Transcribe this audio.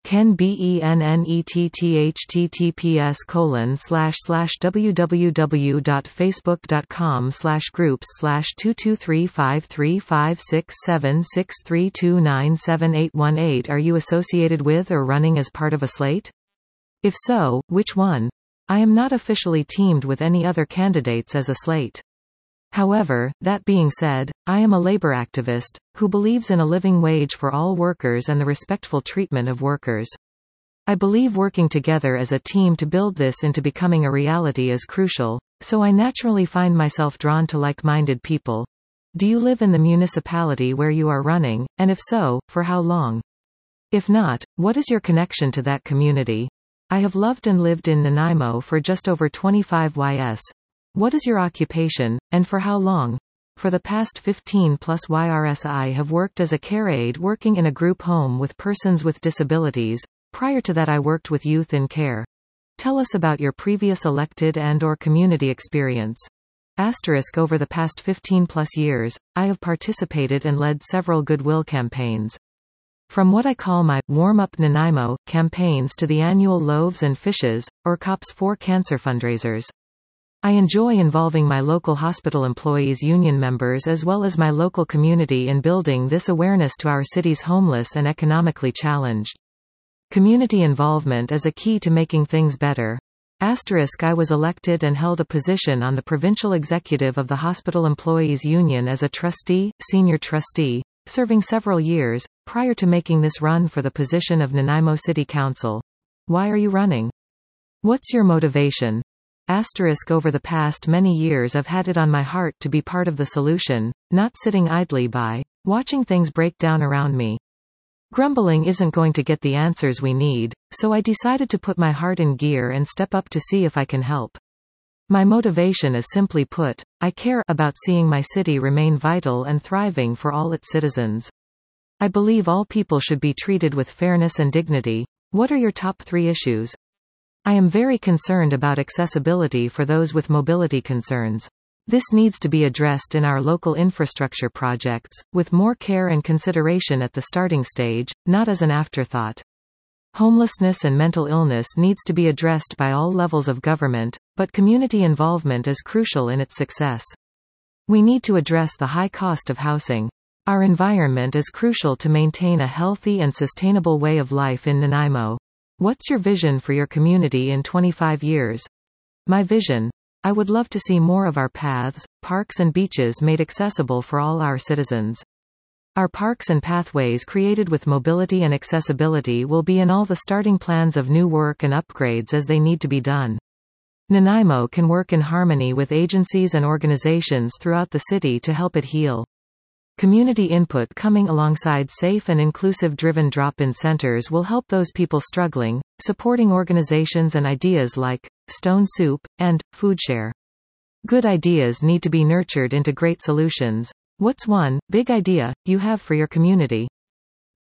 ken.be@ken.ttps:/www.facebook.com/groups/22353567632978118. Are you associated with or running as part of a slate? If so, which one? I am not officially teamed with any other candidates as a slate. However, that being said, I am a labor activist, who believes in a living wage for all workers and the respectful treatment of workers. I believe working together as a team to build this into becoming a reality is crucial, so I naturally find myself drawn to like-minded people. Do you live in the municipality where you are running, and if so, for how long? If not, what is your connection to that community? I have loved and lived in Nanaimo for just over 25 years. What is your occupation, and for how long? For the past 15+ years I have worked as a care aide working in a group home with persons with disabilities. Prior to that I worked with youth in care. Tell us about your previous elected and/or community experience. Over the past 15+ years, I have participated and led several goodwill campaigns. From what I call my Warm Up Nanaimo campaigns to the annual Loaves and Fishes, or COPS for Cancer fundraisers. I enjoy involving my local hospital employees' union members as well as my local community in building this awareness to our city's homeless and economically challenged. Community involvement is a key to making things better. I was elected and held a position on the provincial executive of the Hospital Employees Union as a trustee, senior trustee, serving several years, prior to making this run for the position of Nanaimo City Council. Why are you running? What's your motivation? Over the past many years I've had it on my heart to be part of the solution, not sitting idly by, watching things break down around me. Grumbling isn't going to get the answers we need, so I decided to put my heart in gear and step up to see if I can help. My motivation is simply put, I care about seeing my city remain vital and thriving for all its citizens. I believe all people should be treated with fairness and dignity. What are your top 3 issues? I am very concerned about accessibility for those with mobility concerns. This needs to be addressed in our local infrastructure projects, with more care and consideration at the starting stage, not as an afterthought. Homelessness and mental illness needs to be addressed by all levels of government, but community involvement is crucial in its success. We need to address the high cost of housing. Our environment is crucial to maintain a healthy and sustainable way of life in Nanaimo. What's your vision for your community in 25 years? My vision? I would love to see more of our paths, parks and beaches made accessible for all our citizens. Our parks and pathways created with mobility and accessibility will be in all the starting plans of new work and upgrades as they need to be done. Nanaimo can work in harmony with agencies and organizations throughout the city to help it heal. Community input coming alongside safe and inclusive driven drop-in centers will help those people struggling, supporting organizations and ideas like Stone Soup and FoodShare. Good ideas need to be nurtured into great solutions. What's one big idea you have for your community?